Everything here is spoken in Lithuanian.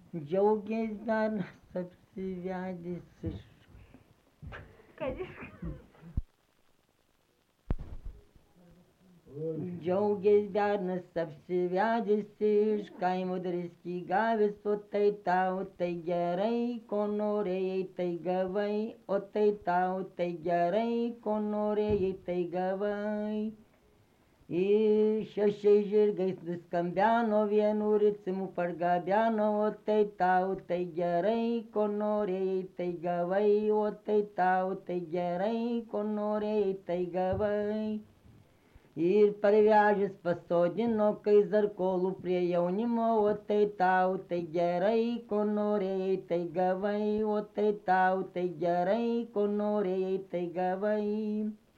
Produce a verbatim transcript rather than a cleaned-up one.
Džiaugės bernas apsivedęs iš. Kad iš... Džiaugės bernas apsivedęs iš kaimo driskį gavęs, o tai tau tai gerai, ko norėjai tai gavai, o tai tau tai gerai, ko norėjai tai gavai. Ir šešiais žirgais nuskambeno, vienu ritmu pargabeno, o tai tau tai gerai, ko norėjai tai gavai, o tai tau tai gerai, ko norėjai tai gavai. Ir parvežęs pasodino, kai zarkolų prie jaunimo, o tai tau tai gerai, ko norėjai tai gavai, o tai tau tai gerai, ko norėjai tai gavai.